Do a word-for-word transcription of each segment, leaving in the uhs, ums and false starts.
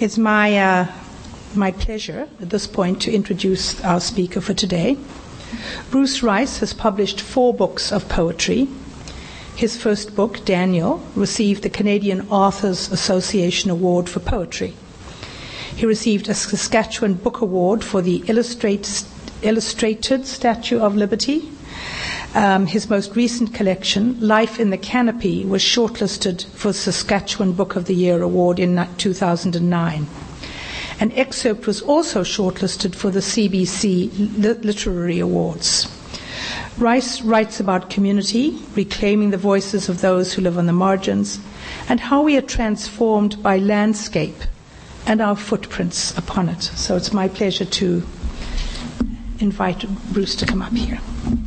It's my uh, my pleasure at this point to introduce our speaker for today. Bruce Rice has published four books of poetry. His first book, Daniel, received the Canadian Authors Association Award for Poetry. He received a Saskatchewan Book Award for the Illustrate, Illustrated Statue of Liberty. Um, his most recent collection, Life in the Canopy, was shortlisted for the Saskatchewan Book of the Year Award in two thousand nine. An excerpt was also shortlisted for the C B C Literary Awards. Rice writes about community, reclaiming the voices of those who live on the margins, and how we are transformed by landscape and our footprints upon it. So it's my pleasure to invite Bruce to come up here.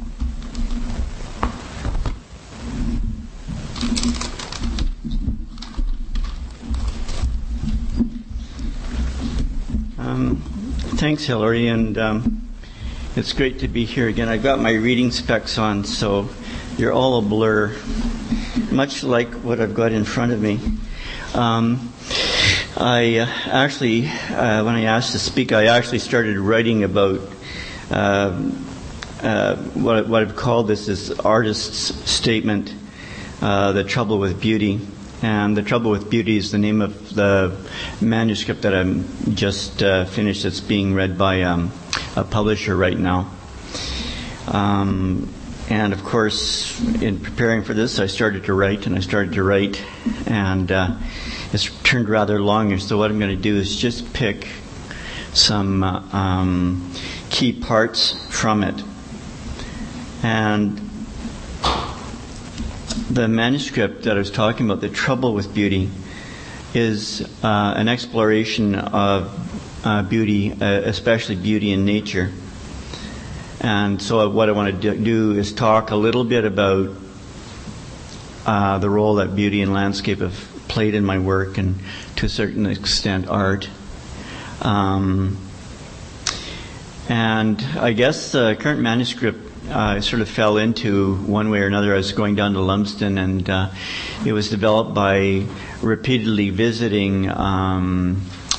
Um, thanks, Hillary, and um, it's great to be here again. I've got my reading specs on, so you're all a blur, much like what I've got in front of me. Um, I uh, actually, uh, when I asked to speak, I actually started writing about uh, uh, what, what I've called this is artist's statement, uh, the trouble with beauty. And The Trouble with Beauty is the name of the manuscript that I'm just uh, finished. It's being read by um, a publisher right now. Um, and of course, in preparing for this, I started to write and I started to write, and uh, it's turned rather long. So what I'm going to do is just pick some uh, um, key parts from it. And the manuscript that I was talking about, The Trouble with Beauty, is uh, an exploration of uh, beauty, uh, especially beauty in nature. And so what I want to do is talk a little bit about uh, the role that beauty and landscape have played in my work, and to a certain extent art. Um, and I guess the current manuscript Uh, I sort of fell into one way or another. I was going down to Lumsden, and uh, it was developed by repeatedly visiting um,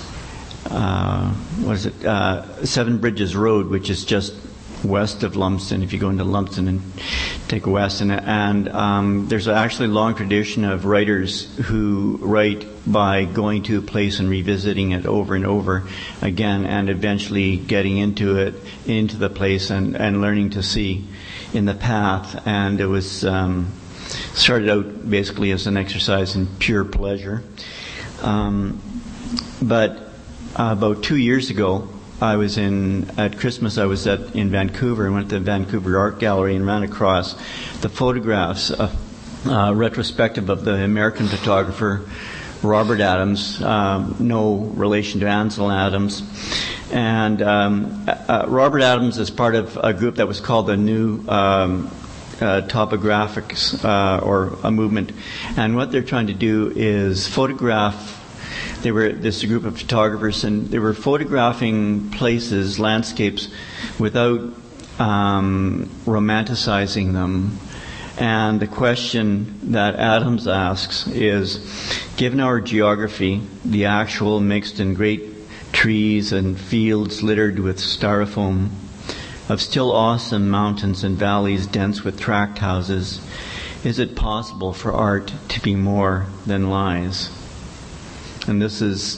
uh, what is it, uh, Seven Bridges Road, which is just west of Lumsden. If you go into Lumsden and take a west, and, and um, there's actually a long tradition of writers who write by going to a place and revisiting it over and over again, and eventually getting into it, into the place, and, and learning to see in the path. And it was um, started out basically as an exercise in pure pleasure. Um, but uh, about two years ago, I was in, at Christmas I was at in Vancouver, and went to the Vancouver Art Gallery and ran across the photographs, uh, uh, retrospective of the American photographer Robert Adams, um, no relation to Ansel Adams. And um, uh, Robert Adams is part of a group that was called the New um, uh, Topographics, uh, or a movement. And what they're trying to do is photograph. They were this group of photographers, and they were photographing places, landscapes, without um, romanticizing them. And the question that Adams asks is, given our geography, the actual mixed and great trees and fields littered with styrofoam, of still awesome mountains and valleys dense with tract houses, is it possible for art to be more than lies? And this is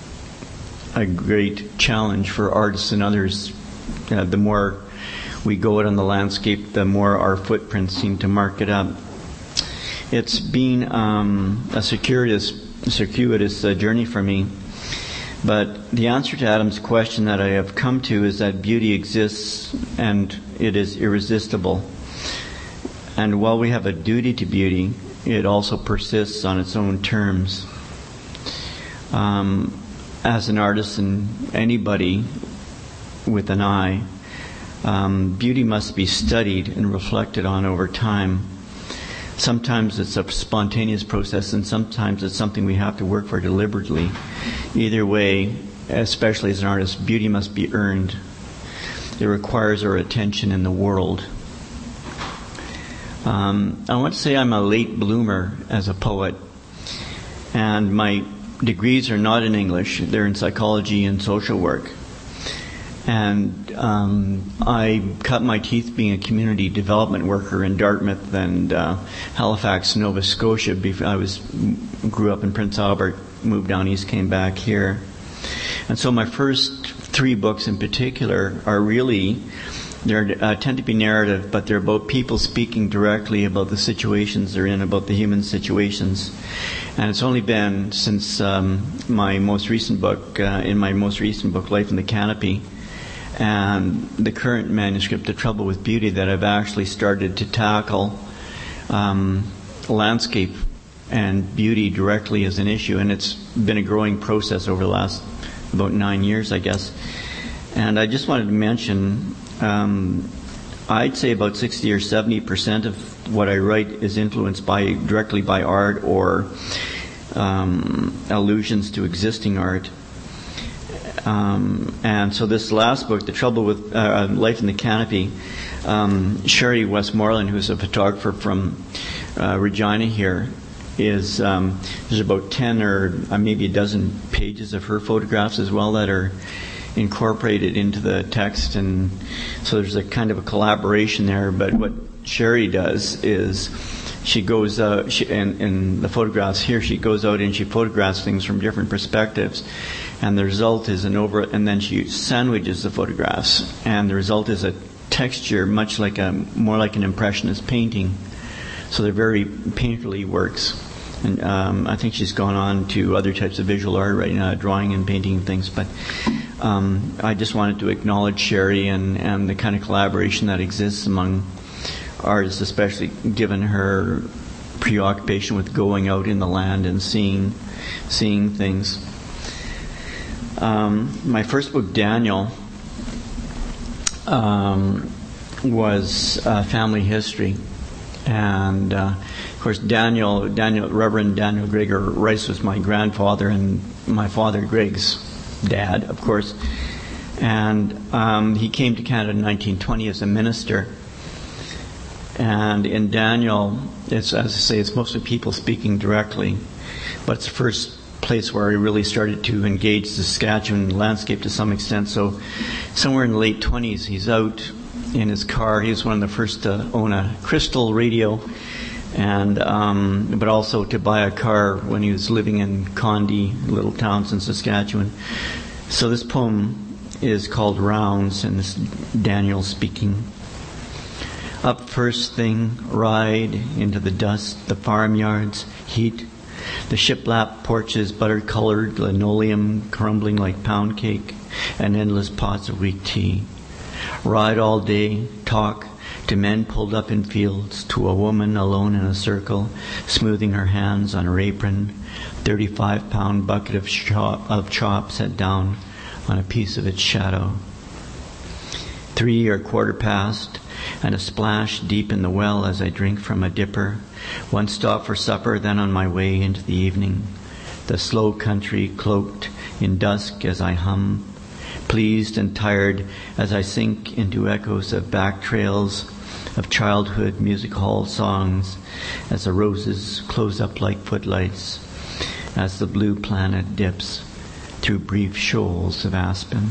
a great challenge for artists and others. Uh, the more we go out on the landscape, the more our footprints seem to mark it up. It's been um, a circuitous, circuitous uh, journey for me. But the answer to Adam's question that I have come to is that beauty exists and it is irresistible. And while we have a duty to beauty, it also persists on its own terms. Um, as an artist and anybody with an eye, um, beauty must be studied and reflected on over time. Sometimes it's a spontaneous process, and sometimes it's something we have to work for deliberately. Either way, especially as an artist, beauty must be earned. It requires our attention in the world. Um, I want to say I'm a late bloomer as a poet, and my degrees are not in English. They're in psychology and social work. And um, I cut my teeth being a community development worker in Dartmouth and uh, Halifax, Nova Scotia. I was grew up in Prince Albert, moved down east, came back here. And so my first three books in particular are really, they uh, tend to be narrative, but they're about people speaking directly about the situations they're in, about the human situations. And it's only been since um, my most recent book, uh, in my most recent book, Life in the Canopy, and the current manuscript, The Trouble with Beauty, that I've actually started to tackle um, landscape and beauty directly as an issue. And it's been a growing process over the last about nine years, I guess. And I just wanted to mention, um, I'd say about sixty or seventy percent of what I write is influenced by directly by art or um, allusions to existing art. Um, and so this last book, The Trouble with uh, Life in the Canopy, um, Sherry Westmoreland, who's a photographer from uh, Regina here, is um, there's about ten or uh, maybe a dozen pages of her photographs as well that are incorporated into the text, and so there's a kind of a collaboration there. But what Sherry does is she goes out, she, and in the photographs here, she goes out and she photographs things from different perspectives, and the result is an over, and then she sandwiches the photographs, and the result is a texture much like a, more like an impressionist painting. So they're very painterly works. And um, I think she's gone on to other types of visual art right now, drawing and painting things. But um, I just wanted to acknowledge Sherry and, and the kind of collaboration that exists among artists, especially given her preoccupation with going out in the land and seeing seeing things. Um, my first book, Daniel, um, was uh, family history. And uh, of course, Daniel, Daniel, Reverend Daniel Gregor Rice was my grandfather and my father Greg's dad, of course. And um, he came to Canada in nineteen twenty as a minister. And in Daniel, it's, as I say, it's mostly people speaking directly, but it's the first place where I really started to engage the Saskatchewan landscape to some extent. So, somewhere in the late twenties, he's out in his car. He was one of the first to own a crystal radio, and um, but also to buy a car when he was living in Condi, little towns in Saskatchewan. So this poem is called Rounds, and this is Daniel speaking. Up first thing, ride into the dust, the farmyards, heat, the shiplap porches, butter-colored linoleum crumbling like pound cake, and endless pots of weak tea. Ride all day, talk to men pulled up in fields, to a woman alone in a circle, smoothing her hands on her apron, thirty-five pound bucket of chop, of chop set down on a piece of its shadow. Three or quarter past, and a splash deep in the well as I drink from a dipper. One stop for supper, then on my way into the evening. The slow country cloaked in dusk as I hum, pleased and tired as I sink into echoes of back trails of childhood music hall songs, as the roses close up like footlights, as the blue planet dips through brief shoals of aspen.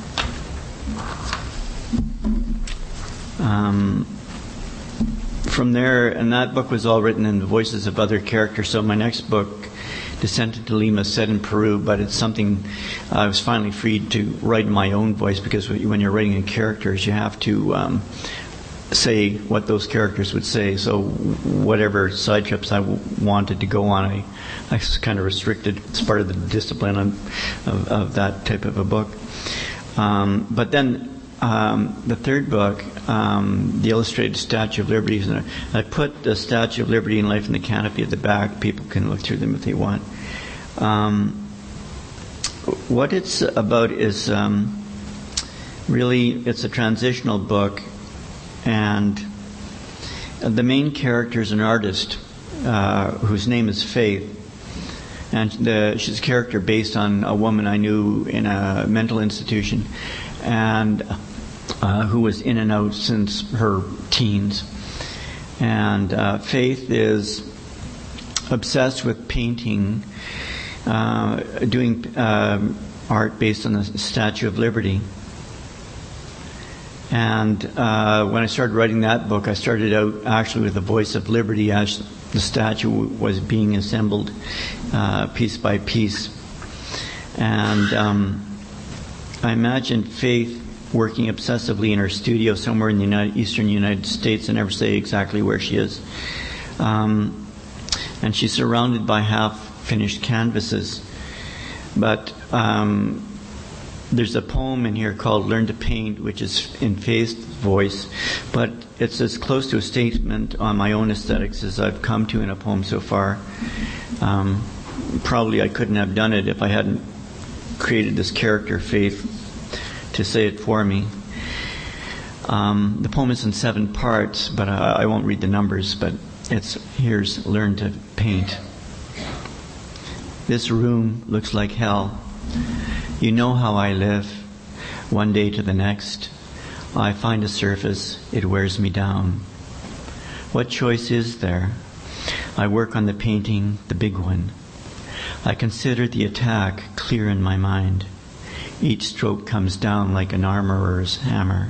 Um, from there, and that book was all written in the voices of other characters. So my next book, Descent into Lima, set in Peru, but it's something uh, I was finally freed to write in my own voice, because when you're writing in characters, you have to um, say what those characters would say. So whatever side trips I w- wanted to go on, I, I was kind of restricted. It's part of the discipline of, of, of that type of a book. Um, but then um, the third book, um, The Illustrated Statue of Liberty, and I put the Statue of Liberty and Life in the Canopy at the back. People can look through them if they want. Um, what it's about is um, really, it's a transitional book, and the main character is an artist uh, whose name is Faith. And the, she's a character based on a woman I knew in a mental institution, and uh, who was in and out since her teens. And uh, Faith is obsessed with painting uh, doing uh, art based on the Statue of Liberty. And uh, when I started writing that book, I started out actually with the voice of liberty as the statue was being assembled uh, piece by piece. And um, I imagined Faith working obsessively in her studio somewhere in the United, eastern United States. I never say exactly where she is. Um, and she's surrounded by half-finished canvases. But um, there's a poem in here called Learn to Paint, which is in Faith's voice, but it's as close to a statement on my own aesthetics as I've come to in a poem so far. Um, probably I couldn't have done it if I hadn't created this character, Faith, to say it for me. Um, the poem is in seven parts, but I, I won't read the numbers, but it's here's Learn to Paint. This room looks like hell. You know how I live, one day to the next. I find a surface, it wears me down. What choice is there? I work on the painting, the big one. I consider the attack clear in my mind. Each stroke comes down like an armorer's hammer.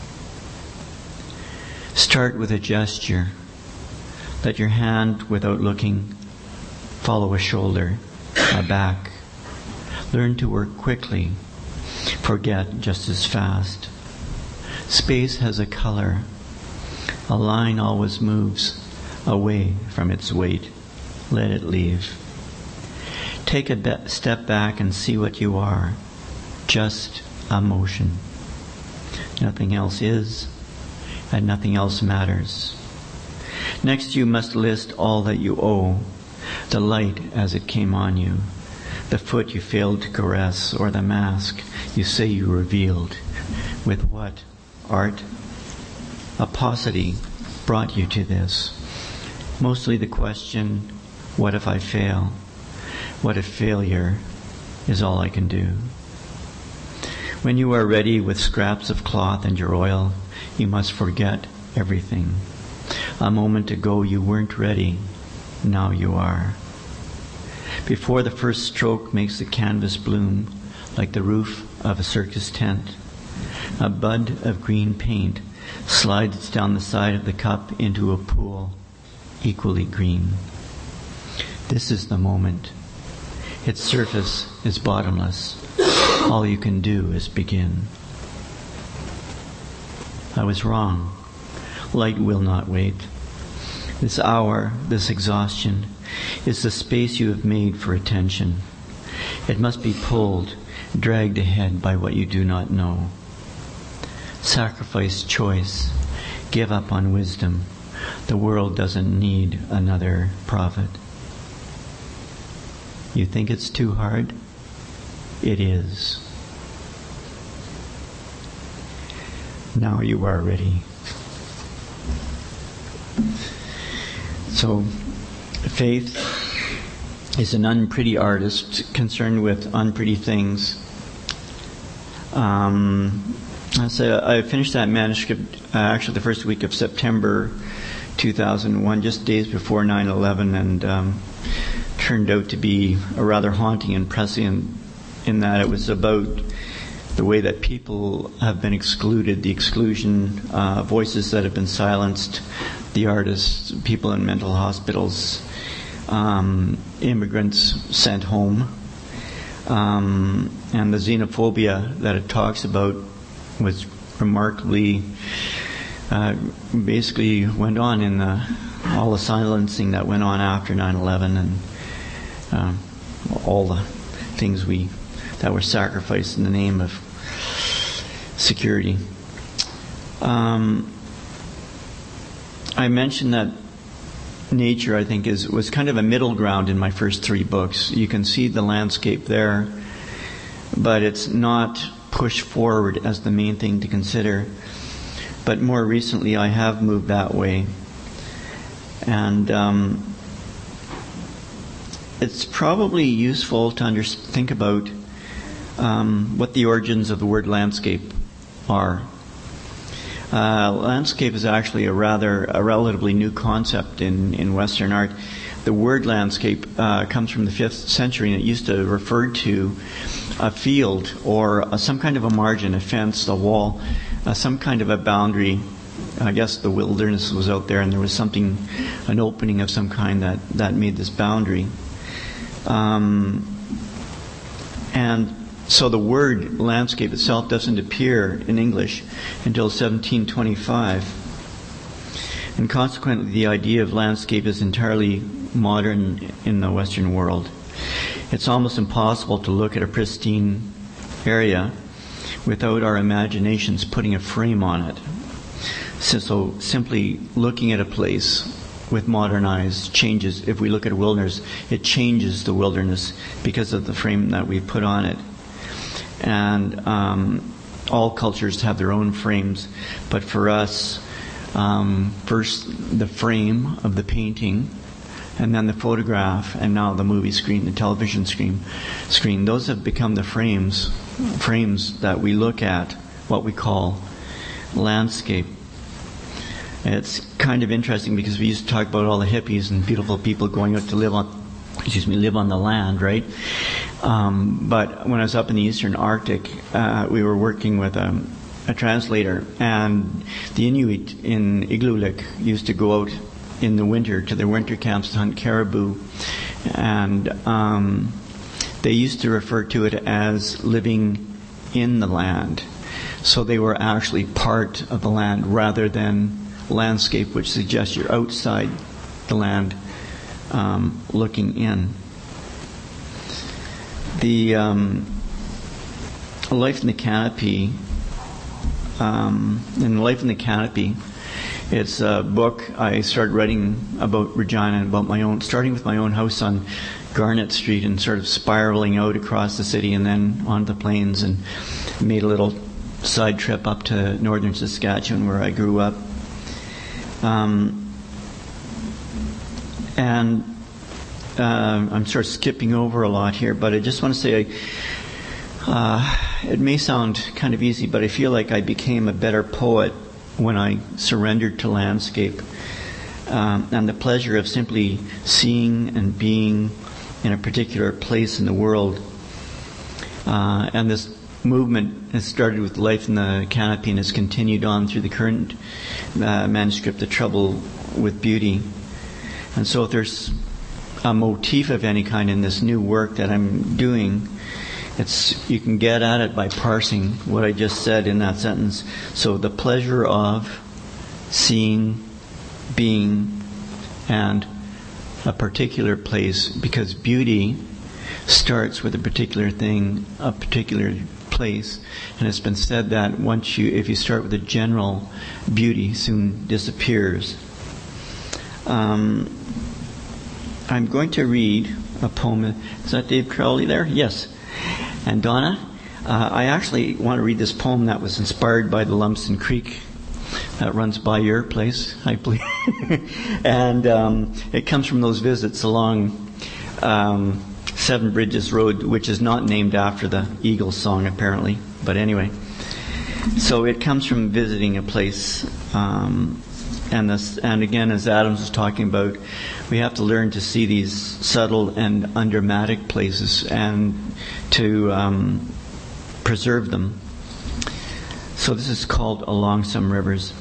Start with a gesture. Let your hand, without looking, follow a shoulder, a back. Learn to work quickly. Forget just as fast. Space has a color. A line always moves away from its weight. Let it leave. Take a be- step back and see what you are. Just a motion. Nothing else is, and nothing else matters. Next, you must list all that you owe. The light as it came on you. The foot you failed to caress, or the mask you say you revealed. With what? Art? A paucity brought you to this. Mostly the question, what if I fail? What if failure is all I can do? When you are ready with scraps of cloth and your oil, you must forget everything. A moment ago you weren't ready, now you are. Before the first stroke makes the canvas bloom, like the roof of a circus tent, a bud of green paint slides down the side of the cup into a pool, equally green. This is the moment. Its surface is bottomless. All you can do is begin. I was wrong. Light will not wait. This hour, this exhaustion, is the space you have made for attention. It must be pulled, dragged ahead by what you do not know. Sacrifice choice. Give up on wisdom. The world doesn't need another prophet. You think it's too hard? It is. Now you are ready. So, Faith is an unpretty artist concerned with unpretty things. Um, so I finished that manuscript uh, actually the first week of September two thousand one, just days before nine eleven, and um, turned out to be a rather haunting and prescient in that it was about the way that people have been excluded, the exclusion, uh, voices that have been silenced, the artists, people in mental hospitals, um, immigrants sent home, um, and the xenophobia that it talks about was remarkably, uh, basically went on in the, all the silencing that went on after nine eleven and uh, all the things we that were sacrificed in the name of security. Um, I mentioned that nature, I think, is was kind of a middle ground in my first three books. You can see the landscape there, but it's not pushed forward as the main thing to consider. But more recently, I have moved that way. And um, it's probably useful to under- think about um, what the origins of the word landscape are. Uh, landscape is actually a rather, a relatively new concept in, in Western art. the word landscape uh, comes from the fifth century, and it used to refer to a field or uh, some kind of a margin, a fence, a wall, uh, some kind of a boundary. I guess the wilderness was out there, and there was something, an opening of some kind that, that made this boundary. Um, and so the word landscape itself doesn't appear in English until seventeen twenty-five. And consequently, the idea of landscape is entirely modern in the Western world. It's almost impossible to look at a pristine area without our imaginations putting a frame on it. So, so simply looking at a place with modern eyes changes. If we look at a wilderness, it changes the wilderness because of the frame that we put on it. And um, all cultures have their own frames, but for us, um, first the frame of the painting, and then the photograph, and now the movie screen, the television screen. Screen. Those have become the frames, frames that we look at, what we call landscape. It's kind of interesting because we used to talk about all the hippies and beautiful people going out to live on, excuse me, live on the land, right? Um, but when I was up in the Eastern Arctic, uh, we were working with a, a translator, and the Inuit in Igloolik used to go out in the winter to their winter camps to hunt caribou, and um, they used to refer to it as living in the land. So they were actually part of the land rather than landscape, which suggests you're outside the land, um, looking in. The um, Life in the Canopy, um, in Life in the Canopy, it's a book I started writing about Regina and about my own, starting with my own house on Garnet Street and sort of spiraling out across the city and then onto the plains, and made a little side trip up to northern Saskatchewan where I grew up. Um, and uh, I'm sort of skipping over a lot here, but I just want to say, uh, it may sound kind of easy, but I feel like I became a better poet when I surrendered to landscape, um, and the pleasure of simply seeing and being in a particular place in the world. Uh, and this movement has started with Life in the Canopy and has continued on through the current uh, manuscript, The Trouble with Beauty. And so if there's a motif of any kind in this new work that I'm doing, it's you can get at it by parsing what I just said in that sentence. So the pleasure of seeing, being, and a particular place, because beauty starts with a particular thing, a particular place, and it's been said that once you, if you start with a general, beauty soon disappears. Um, I'm going to read a poem. Is that Dave Crowley there? Yes. And Donna, uh, I actually want to read this poem that was inspired by the Lumsden Creek that runs by your place, I believe. And um, it comes from those visits along um, Seven Bridges Road, which is not named after the Eagles song, apparently. But anyway, so it comes from visiting a place. Um, and, this, and again, as Adams was talking about, we have to learn to see these subtle and undramatic places and to um, preserve them. So this is called Along Some Rivers.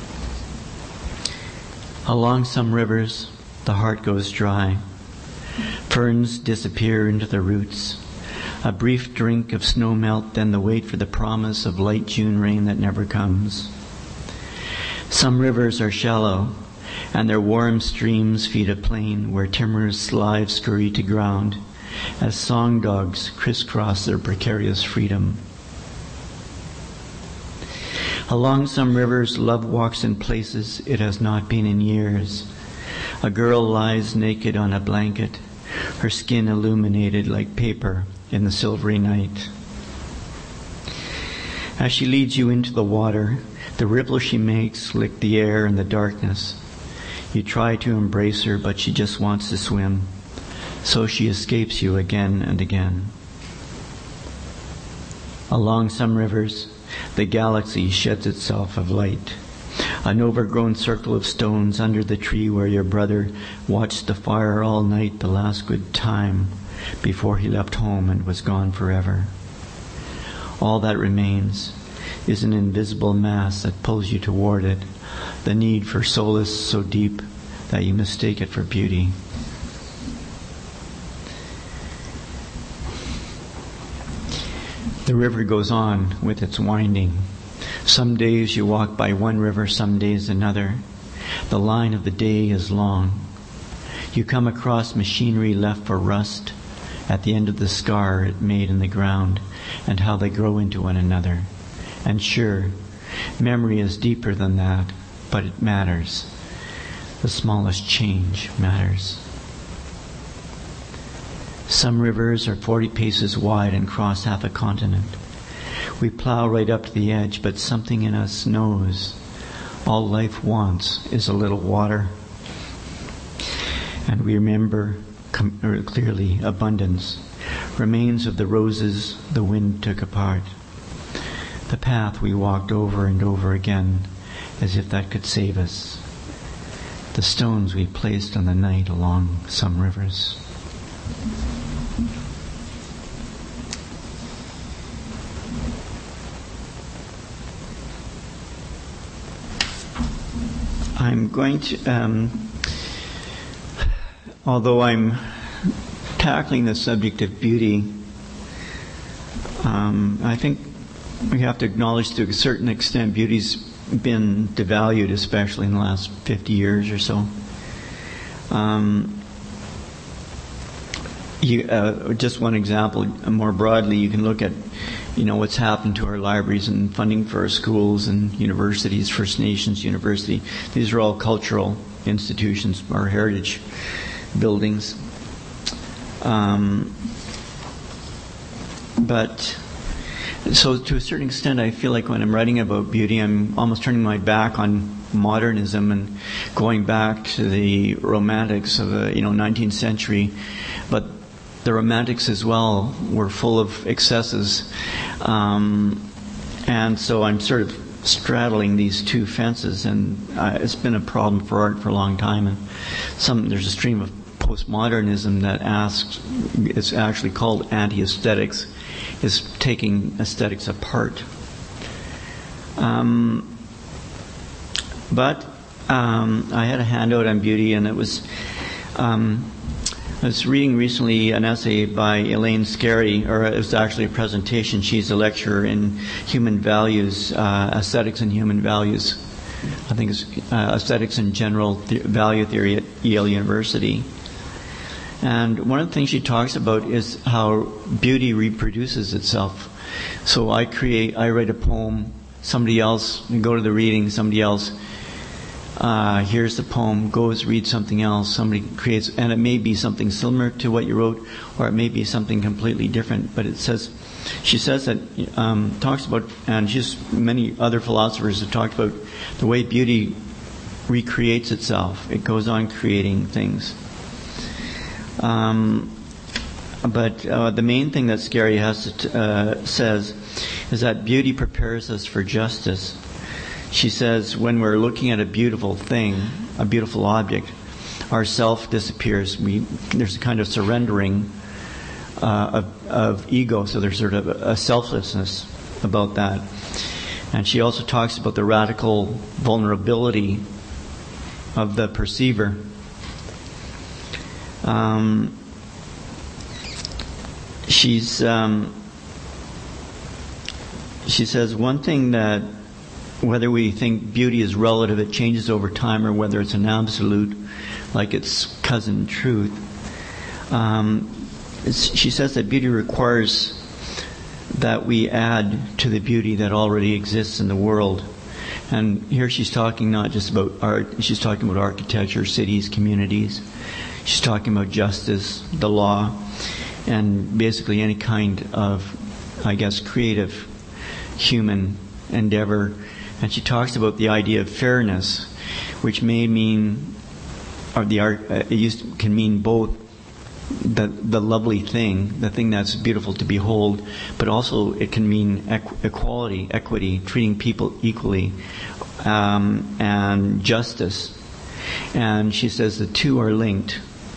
Along some rivers, the heart goes dry. Ferns disappear into the roots. A brief drink of snow melt, then the wait for the promise of light June rain that never comes. Some rivers are shallow, and their warm streams feed a plain where timorous lives scurry to ground as song dogs crisscross their precarious freedom. Along some rivers, love walks in places it has not been in years. A girl lies naked on a blanket, her skin illuminated like paper in the silvery night. As she leads you into the water, the ripples she makes lick the air and the darkness. You try to embrace her, but she just wants to swim. So she escapes you again and again. Along some rivers, the galaxy sheds itself of light. An overgrown circle of stones under the tree where your brother watched the fire all night the last good time before he left home and was gone forever. All that remains is an invisible mass that pulls you toward it, the need for solace so deep that you mistake it for beauty. The river goes on with its winding. Some days you walk by one river, some days another. The line of the day is long. You come across machinery left for rust at the end of the scar it made in the ground, and how they grow into one another. And sure, memory is deeper than that, but it matters. The smallest change matters. Some rivers are forty paces wide and cross half a continent. We plow right up to the edge, but something in us knows all life wants is a little water. And we remember com- or clearly abundance, remains of the roses the wind took apart. The path we walked over and over again, as if that could save us. The stones we placed on the night along some rivers. I'm going to, um, although I'm tackling the subject of beauty, um, I think we have to acknowledge to a certain extent beauty's been devalued, especially in the last fifty years or so. Um, you, uh, just one example, more broadly, you can look at you know, what's happened to our libraries and funding for our schools and universities, First Nations University. These are all cultural institutions, our heritage buildings. Um, but, so to a certain extent, I feel like when I'm writing about beauty, I'm almost turning my back on modernism and going back to the romantics of the, you know, nineteenth century. But the romantics as well were full of excesses. Um, and so I'm sort of straddling these two fences, and uh, it's been a problem for art for a long time. And some there's a stream of postmodernism that asks, it's actually called anti-aesthetics, is taking aesthetics apart. Um, but um, I had a handout on beauty, and it was... Um, I was reading recently an essay by Elaine Scarry, or it was actually a presentation. She's a lecturer in human values, uh, aesthetics and human values. I think it's uh, aesthetics and general th- value theory at Yale University. And one of the things she talks about is how beauty reproduces itself. So I create, I write a poem, somebody else, we go to the reading, somebody else Uh, here's the poem, goes, read something else, somebody creates, and it may be something similar to what you wrote, or it may be something completely different, but it says, she says that, um, talks about, and just many other philosophers have talked about the way beauty recreates itself. It goes on creating things. Um, but uh, the main thing that Scarry has to t- uh, says is that beauty prepares us for justice. She says when we're looking at a beautiful thing, a beautiful object, our self disappears. We, there's a kind of surrendering uh, of, of ego, so there's sort of a selflessness about that. And she also talks about the radical vulnerability of the perceiver. Um, she's um, she says one thing that, whether we think beauty is relative, it changes over time, or whether it's an absolute, like its cousin truth. Um, it's, she says that beauty requires that we add to the beauty that already exists in the world. And here she's talking not just about art, she's talking about architecture, cities, communities. She's talking about justice, the law, and basically any kind of, I guess, creative human endeavor. And she talks about the idea of fairness, which may mean, or the art, uh, it used to, can mean both the the lovely thing, the thing that's beautiful to behold, but also it can mean equ- equality, equity, treating people equally, um, and justice. And she says the two are linked.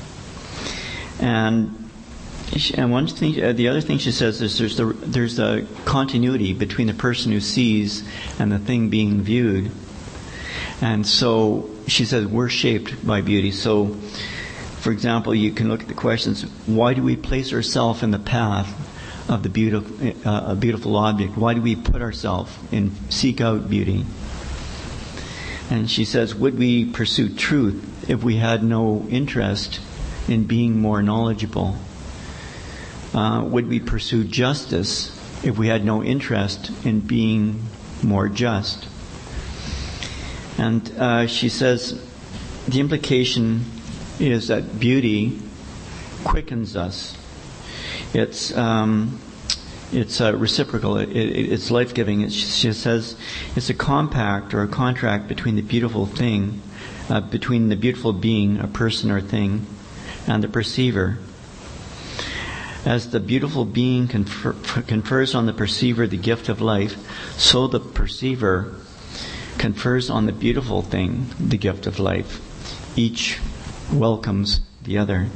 And she, and one thing, uh, the other thing she says is there's the there's a continuity between the person who sees and the thing being viewed. And so she says we're shaped by beauty. So, for example, you can look at the questions: why do we place ourselves in the path of the beautiful, uh, a beautiful object? Why do we put ourselves and seek out beauty? And she says, would we pursue truth if we had no interest in being more knowledgeable? Uh, would we pursue justice if we had no interest in being more just? And uh, she says, the implication is that beauty quickens us. It's um, it's uh, reciprocal. It, it, it's life-giving. It, she says it's a compact or a contract between the beautiful thing, uh, between the beautiful being, a person or thing, and the perceiver. As the beautiful being confer, confers on the perceiver the gift of life, so the perceiver confers on the beautiful thing the gift of life. Each welcomes the other.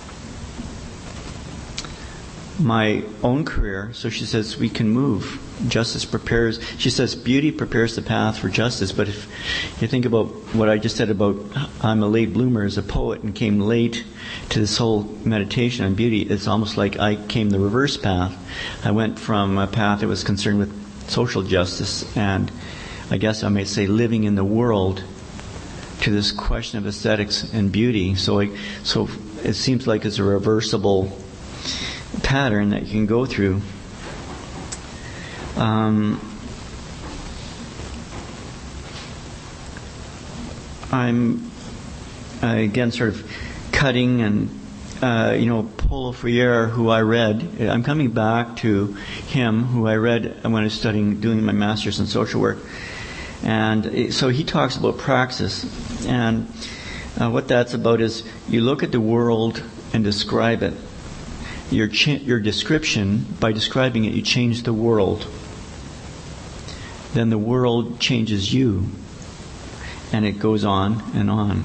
My own career, so she says we can move. Justice prepares, she says beauty prepares the path for justice, but if you think about what I just said about I'm a late bloomer as a poet and came late to this whole meditation on beauty, it's almost like I came the reverse path. I went from a path that was concerned with social justice and I guess I might say living in the world to this question of aesthetics and beauty. So, I, so it seems like it's a reversible pattern that you can go through. Um, I'm uh, again sort of cutting and uh, you know Paulo Freire, who I read. I'm coming back to him, who I read when I was studying, doing my master's in social work. And so he talks about praxis, and uh, what that's about is you look at the world and describe it. Your cha- your description, by describing it, you change the world. Then the world changes you, and it goes on and on.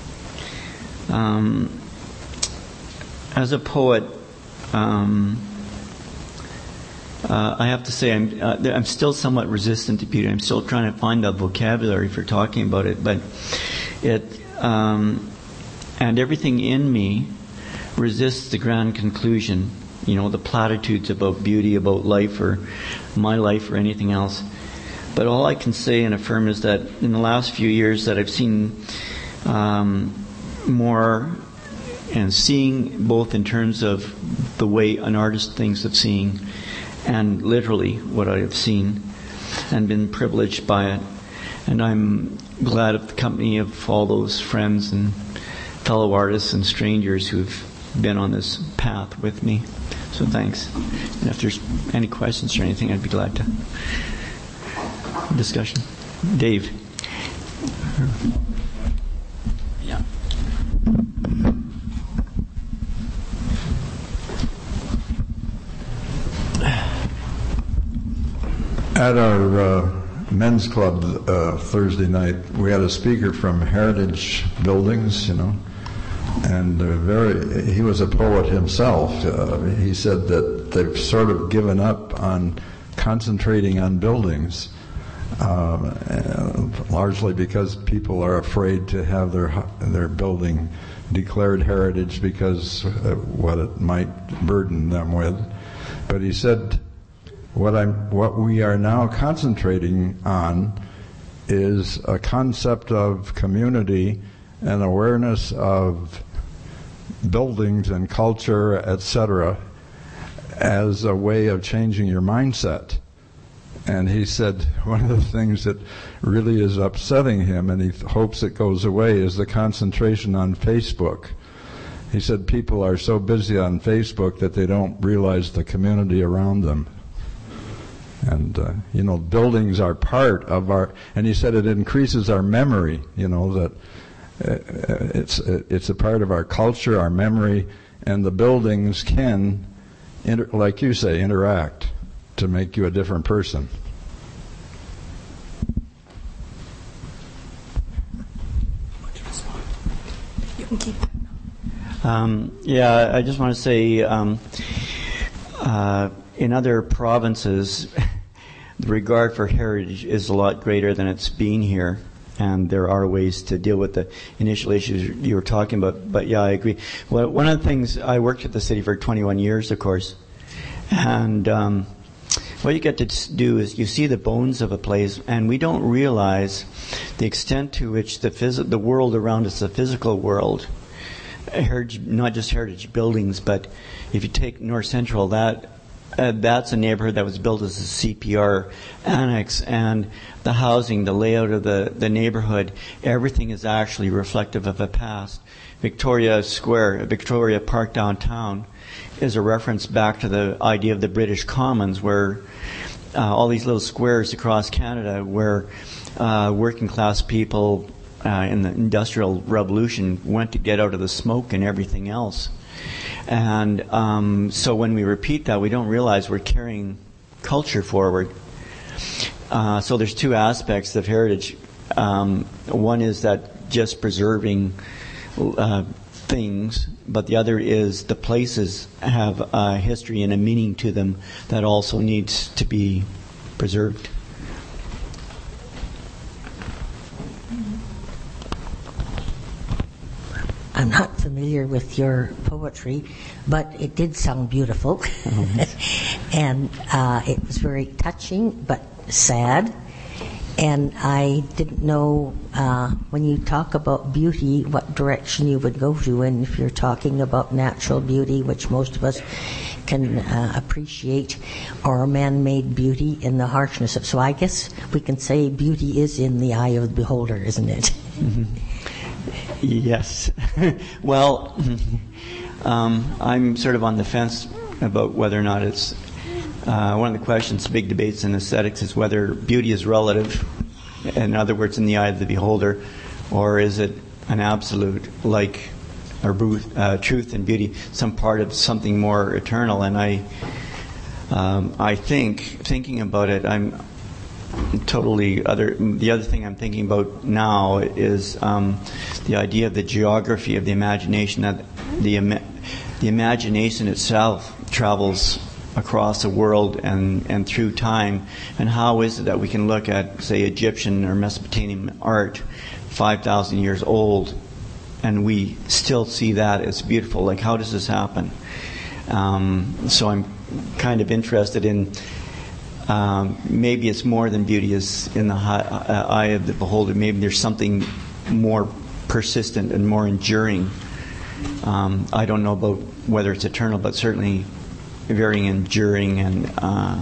Um, as a poet, um, Uh, I have to say I'm uh, I'm still somewhat resistant to beauty. I'm still trying to find a vocabulary for talking about it, but it um, and everything in me resists the grand conclusion. You know, the platitudes about beauty, about life, or my life, or anything else. But all I can say and affirm is that in the last few years that I've seen um, more and seeing both in terms of the way an artist thinks of seeing, and literally what I have seen, and been privileged by it. And I'm glad of the company of all those friends and fellow artists and strangers who've been on this path with me. So thanks. And if there's any questions or anything, I'd be glad to discussion. Dave. Yeah. At our uh, men's club uh, Thursday night, we had a speaker from Heritage Buildings, you know, and uh, very. He was a poet himself. Uh, he said that they've sort of given up on concentrating on buildings, uh, largely because people are afraid to have their their building declared heritage because uh, what it might burden them with. But he said, What I'm, what we are now concentrating on is a concept of community and awareness of buildings and culture, et cetera, as a way of changing your mindset. And he said one of the things that really is upsetting him, and he hopes it goes away, is the concentration on Facebook. He said people are so busy on Facebook that they don't realize the community around them. And, uh, you know, buildings are part of our, and he said it increases our memory, you know, that uh, it's it's a part of our culture, our memory, and the buildings can, inter- like you say, interact to make you a different person. You can keep that. Um, yeah, I just want to say, um, uh, in other provinces, the regard for heritage is a lot greater than it's been here, and there are ways to deal with the initial issues you were talking about. But yeah, I agree. Well, one of the things, I worked at the city for twenty-one years, of course, and um, what you get to do is you see the bones of a place, and we don't realize the extent to which the phys- the world around us, the physical world, heritage, not just heritage buildings, but if you take North Central, that uh, that's a neighborhood that was built as a C P R annex, and the housing, the layout of the, the neighborhood, everything is actually reflective of a past. Victoria Square, Victoria Park downtown, is a reference back to the idea of the British Commons, where uh, all these little squares across Canada where uh, working class people Uh, in the Industrial Revolution went to get out of the smoke and everything else. And um, so when we repeat that, we don't realize we're carrying culture forward. Uh, so there's two aspects of heritage. Um, one is that just preserving uh, things, but the other is the places have a history and a meaning to them that also needs to be preserved. I'm not familiar with your poetry, but it did sound beautiful. Oh, and uh, it was very touching, but sad. And I didn't know uh, when you talk about beauty, what direction you would go to. And if you're talking about natural beauty, which most of us can uh, appreciate, or man-made beauty in the harshness of. So I guess we can say beauty is in the eye of the beholder, isn't it? Mm-hmm. Yes. Well, um, I'm sort of on the fence about whether or not it's uh, one of the questions, big debates in aesthetics, is whether beauty is relative, in other words, in the eye of the beholder, or is it an absolute, like or uh, truth and beauty, some part of something more eternal. And I, um, I think thinking about it, I'm. Totally other. The other thing I'm thinking about now is um, the idea of the geography of the imagination. That the ima- the imagination itself travels across the world and, and through time. And how is it that we can look at, say, Egyptian or Mesopotamian art, five thousand years old, and we still see that as beautiful? Like, how does this happen? Um, so I'm kind of interested in. Um, maybe it's more than beauty is in the high, uh, eye of the beholder. Maybe there's something more persistent and more enduring. Um, I don't know about whether it's eternal, but certainly very enduring and uh,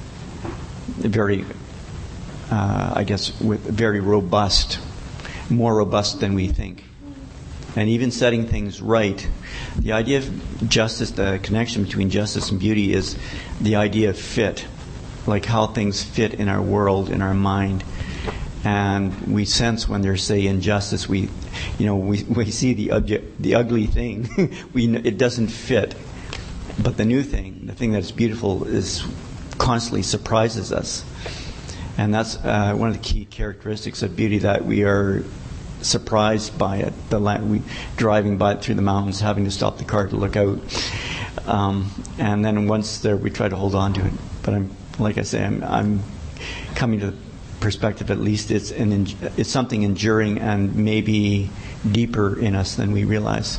very, uh, I guess, with very robust, more robust than we think. And even setting things right. The idea of justice, the connection between justice and beauty, is the idea of fit. Like how things fit in our world, in our mind, and we sense when there's, say, injustice. We, you know, we we see the object, the ugly thing. we it doesn't fit, but the new thing, the thing that's beautiful, is constantly surprises us, and that's uh, one of the key characteristics of beauty, that we are surprised by it. The land, we driving by it through the mountains, having to stop the car to look out, um, and then once there, we try to hold on to it. But I'm. Like I say, I'm, I'm coming to the perspective, at least it's an it's something enduring and maybe deeper in us than we realize.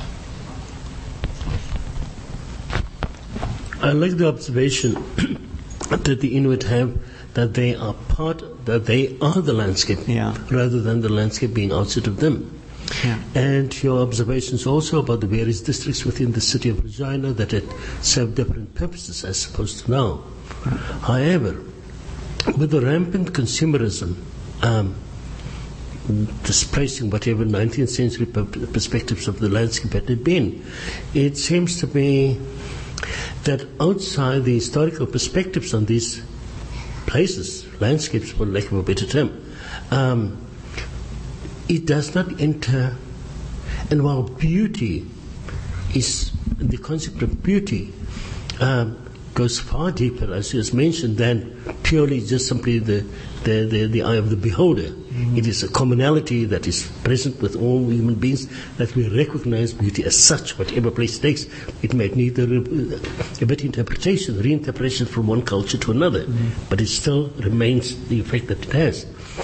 I like the observation that the Inuit have, that they are part, that they are the landscape, yeah. rather than the landscape being outside of them. Yeah. And your observations also about the various districts within the city of Regina, that it serve different purposes as opposed to now. However, with the rampant consumerism um, displacing whatever nineteenth century perspectives of the landscape had been, it seems to me that outside the historical perspectives on these places, landscapes for lack of a better term, um, it does not enter, and while beauty is the concept of beauty um, goes far deeper, as is mentioned, than purely just simply the the, the, the eye of the beholder. Mm-hmm. It is a commonality that is present with all human beings, that we recognize beauty as such, whatever place it takes. It may need a, a bit interpretation, reinterpretation from one culture to another, mm-hmm. but it still remains the effect that it has.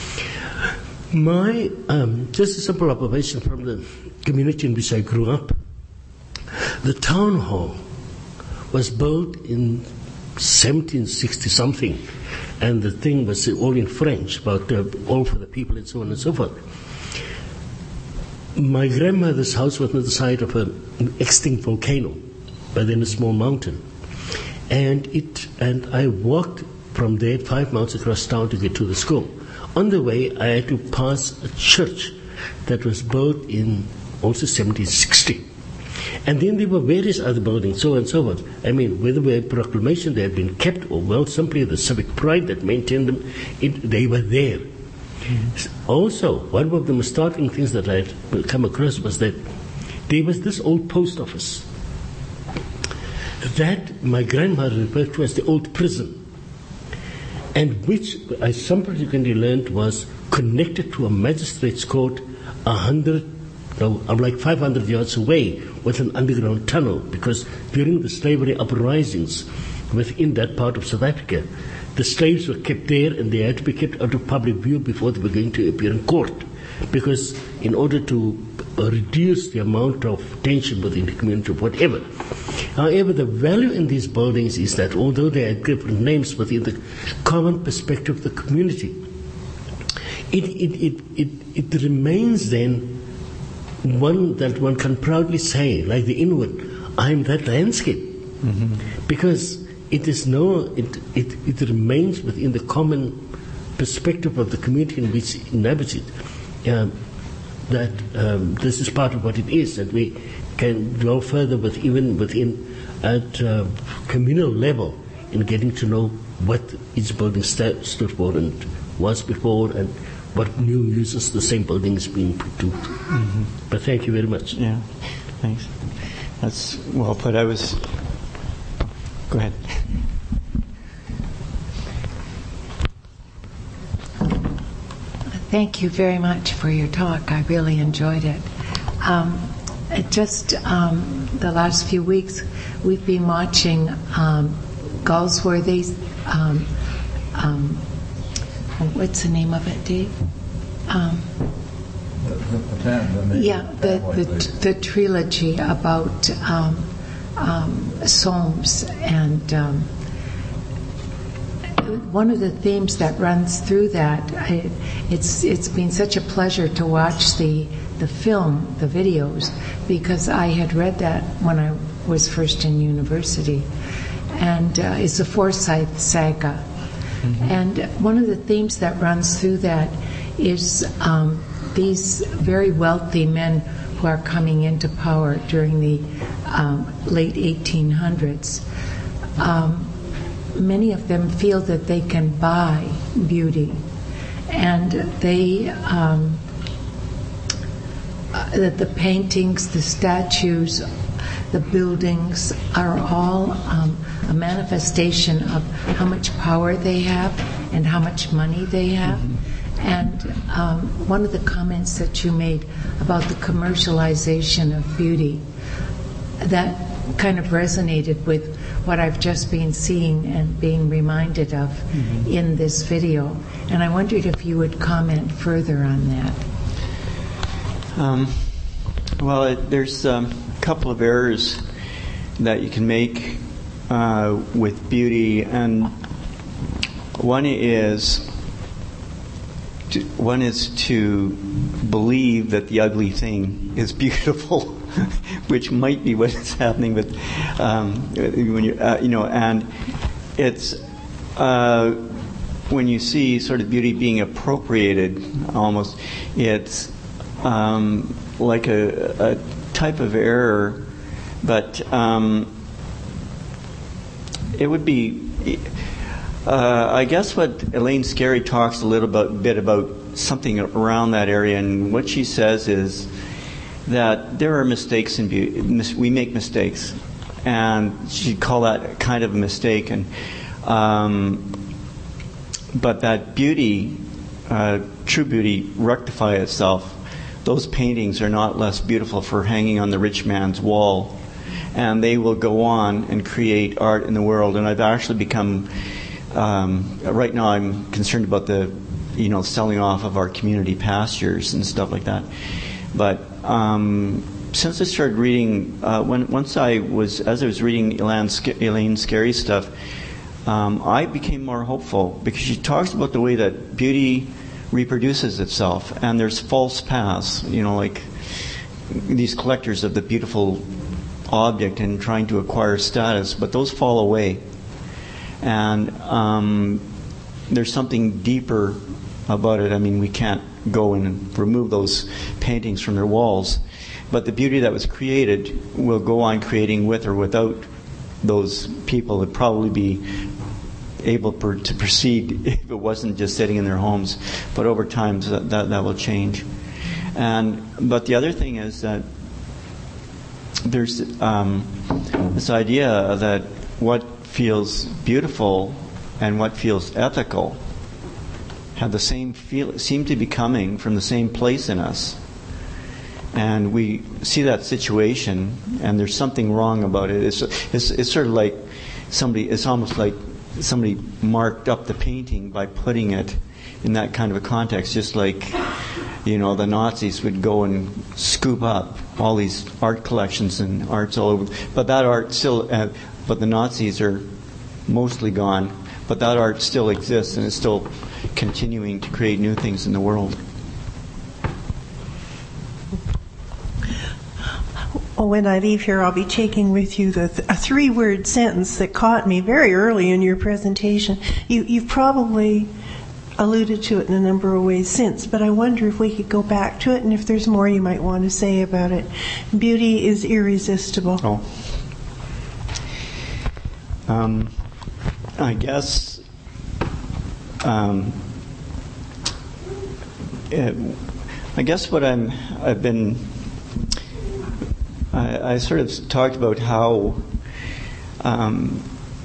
My, um, just a simple observation from the community in which I grew up, the town hall was built in seventeen sixty something, and the thing was all in French, about uh, all for the people and so on and so forth. My grandmother's house was on the side of an extinct volcano, but then a small mountain, and it and I walked from there five miles across town to get to the school. On the way, I had to pass a church that was built in also seventeen sixty. And then there were various other buildings, so on and so forth. I mean, whether by proclamation they had been kept, or well, simply the civic pride that maintained them, it, they were there. Mm-hmm. Also, one of the most startling things that I had come across was that there was this old post office that my grandmother referred to as the old prison, and which I subsequently learned was connected to a magistrate's court a hundred No, I'm like five hundred yards away with an underground tunnel, because during the slavery uprisings within that part of South Africa, the slaves were kept there and they had to be kept out of public view before they were going to appear in court, because in order to reduce the amount of tension within the community or whatever. However, the value in these buildings is that although they had different names within the common perspective of the community, it, it, it, it, it remains then one that one can proudly say, like the Inuit, I'm that landscape. Mm-hmm. Because it is no, it, it, it remains within the common perspective of the community in which it inhabits it, um, that um, this is part of what it is, and we can dwell further with even within at uh, communal level in getting to know what each building st- stood for and was before, and what new uses the same building is being put to. Mm-hmm. But thank you very much. Yeah, thanks. That's well put. I was... Go ahead. Thank you very much for your talk. I really enjoyed it. Um, it just um, the last few weeks, we've been watching um, Galsworthy's um, um, what's the name of it, Dave? Um, the, the, the yeah, the the, the trilogy about um, um, Solms, and um, one of the themes that runs through that, I, it's it's been such a pleasure to watch the the film, the videos, because I had read that when I was first in university, and uh, it's the Forsyth saga. Mm-hmm. And one of the themes that runs through that is um, these very wealthy men who are coming into power during the um, late eighteen hundreds. Um, many of them feel that they can buy beauty, and they um, uh, that the paintings, the statues, the buildings are all um, a manifestation of how much power they have and how much money they have. Mm-hmm. And um, one of the comments that you made about the commercialization of beauty, that kind of resonated with what I've just been seeing and being reminded of mm-hmm. in this video. And I wondered if you would comment further on that. Um, well, it, there's um, a couple of errors that you can make uh, with beauty, and one is to, one is to believe that the ugly thing is beautiful, which might be what is happening with um, when you uh, you know, and it's uh, when you see sort of beauty being appropriated, almost, it's um, like a, a type of error, but um, it would be. Uh, I guess what Elaine Scarry talks a little bit, bit about something around that area, and what she says is that there are mistakes in beauty. We make mistakes, and she'd call that kind of a mistake. And um, but that beauty, uh, true beauty, rectify itself. Those paintings are not less beautiful for hanging on the rich man's wall, and they will go on and create art in the world. And I've actually become, um, right now I'm concerned about the, you know, selling off of our community pastures and stuff like that. But um, since I started reading, uh, when once I was, as I was reading Elaine, Elaine Scarry's stuff, um, I became more hopeful, because she talks about the way that beauty reproduces itself, and there's false paths, you know, like these collectors of the beautiful object and trying to acquire status, but those fall away. And um, there's something deeper about it. I mean, we can't go and remove those paintings from their walls, but the beauty that was created will go on creating with or without those people. It'd probably be able per, to proceed if it wasn't just sitting in their homes, but over time that, that that will change. And but the other thing is that there's um, this idea that what feels beautiful and what feels ethical have the same feel, seem to be coming from the same place in us. And we see that situation, and there's something wrong about it. It's it's, it's sort of like somebody. It's almost like somebody marked up the painting by putting it in that kind of a context, just like, you know, the Nazis would go and scoop up all these art collections and arts all over. But that art still, uh, but the Nazis are mostly gone. But that art still exists and is still continuing to create new things in the world. Well, when I leave here, I'll be taking with you the th- a three-word sentence that caught me very early in your presentation. You, you've probably alluded to it in a number of ways since, but I wonder if we could go back to it and if there's more you might want to say about it. Beauty is irresistible. Oh. Um, I guess um, it, I guess what I'm I've been I, I sort of talked about how um,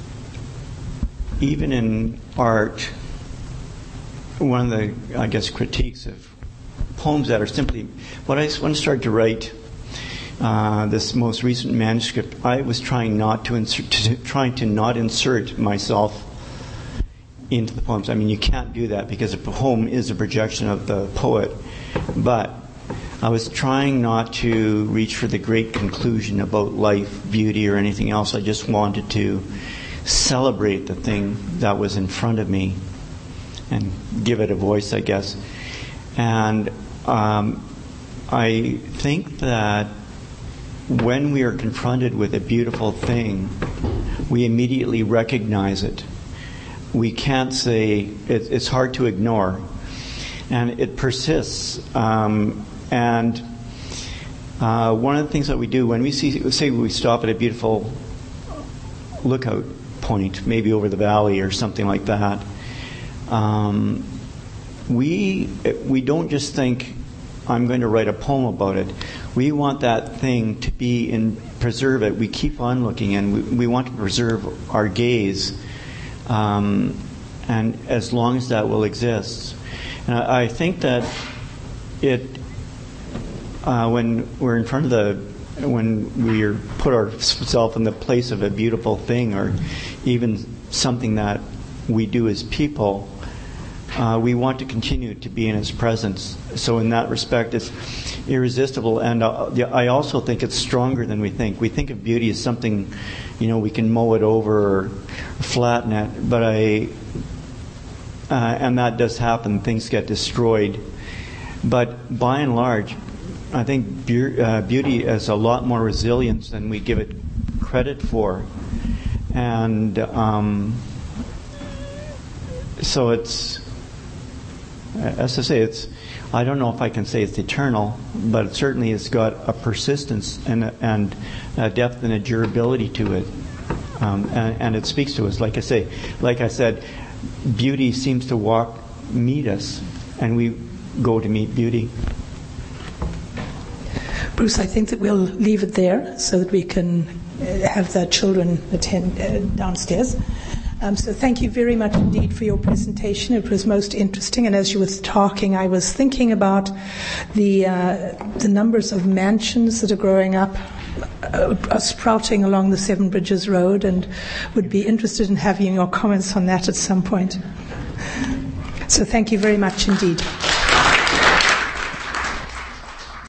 even in art, one of the, I guess, critiques of poems that are simply, when I, when I started to write uh, this most recent manuscript, I was trying not to insert, to, trying to not insert myself into the poems. I mean, you can't do that because a poem is a projection of the poet, but I was trying not to reach for the great conclusion about life, beauty, or anything else. I just wanted to celebrate the thing that was in front of me and give it a voice, I guess. And um, I think that when we are confronted with a beautiful thing, we immediately recognize it. We can't say, it, it's hard to ignore. And it persists. Um, and uh, one of the things that we do when we see, say we stop at a beautiful lookout point, maybe over the valley or something like that, um, we we don't just think, I'm going to write a poem about it. We want that thing to be in, preserve it. We keep on looking, and we, we want to preserve our gaze, um, and as long as that will exist. And I, I think that it, uh, when we're in front of the, when we are put ourselves in the place of a beautiful thing, or even something that we do as people, uh, we want to continue to be in its presence. So in that respect, it's irresistible. And uh, I also think it's stronger than we think. We think of beauty as something, you know, we can mow it over or flatten it. But I, uh, and that does happen. Things get destroyed. But by and large, I think be- uh, beauty has a lot more resilience than we give it credit for. And um, so it's, as I say, it's, I don't know if I can say it's eternal, but it certainly has got a persistence and a, and a depth and a durability to it. Um, and, and it speaks to us. Like I say, like I said, beauty seems to walk, meet us, and we go to meet beauty. Bruce, I think that we'll leave it there so that we can uh, have the children attend uh, downstairs. Um, so thank you very much indeed for your presentation. It was most interesting, and as you were talking, I was thinking about the uh, the numbers of mansions that are growing up, uh, are sprouting along the Seven Bridges Road, and would be interested in having your comments on that at some point. So thank you very much indeed.